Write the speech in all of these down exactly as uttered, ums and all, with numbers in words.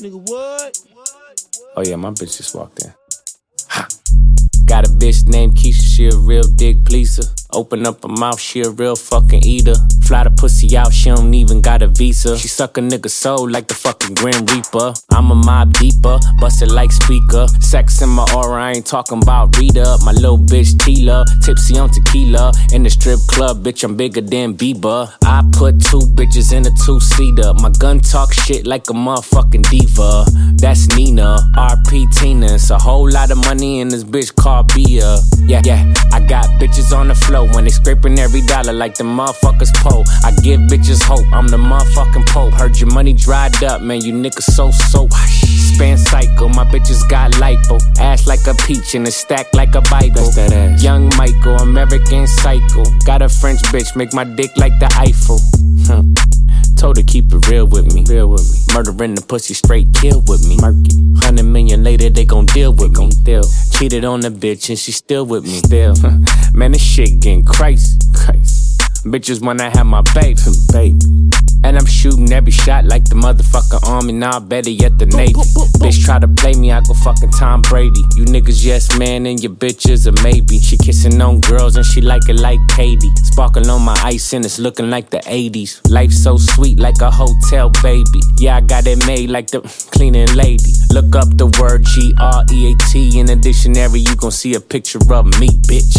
Nigga, what? Oh yeah, my bitch just walked in. Ha. Got a bitch named Keisha, she a real dick pleaser. Open up her mouth, she a real fucking eater. Fly the pussy out, she don't even got a visa. She suck a nigga soul like the fucking Grim Reaper. I'm a mob deeper, bust it like speaker. Sex in my aura, I ain't talking about Rita. My little bitch Tila, tipsy on tequila. In the strip club, bitch, I'm bigger than Bieber. I put two bitches in a two-seater. My gun talk shit like a motherfucking diva. That's Nina, R P Tina. It's a whole lot of money in this bitch called Bia. Yeah, yeah, I got bitches on the floor when they scraping every dollar like the motherfuckers po. I give bitches hope, I'm the motherfucking Pope. Heard your money dried up, man, you niggas so so. Span cycle, my bitches got lipo. Ass like a peach and a stack like a Bible. That's that ass. Young Michael, American Psycho. Got a French bitch, make my dick like the Eiffel. Huh. Told her keep it real with me. Real with me. Murdering the pussy straight kill with me. Murky. Hundred million later they gon' deal with me. Deal. Cheated on the bitch and she still with me. Still. Man, this shit getting crazy. Crazy. Bitches wanna have my baby. Baby. And I'm shooting every shot like the motherfucking army. Now I better yet the Navy. Bitch try to play me, I go fucking Tom Brady. You niggas yes man and your bitches a maybe. She kissing on girls and she like it like Katie. Sparkle on my ice and it's looking like the eighties. Life so sweet like a hotel baby. Yeah, I got it made like the cleaning lady. Look up the word G R E A T in the dictionary. You gon' see a picture of me, bitch.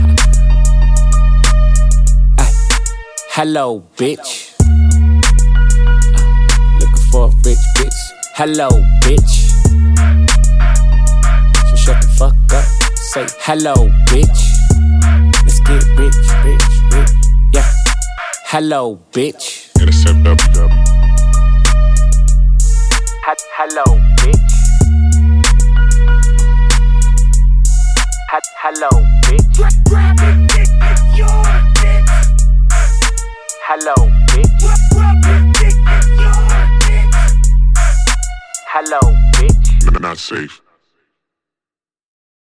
Hello, bitch. For a rich bitch. Hello, bitch. So shut the fuck up. Say hello, bitch. Let's get rich, rich, rich. Yeah. Hello, bitch. Intercept W W. Hello, bitch. Hello, bitch. Grab it, dick, it's your dick. Hello, bitch. Grab it, dick, it's your dick. Hello, bitch. Not safe.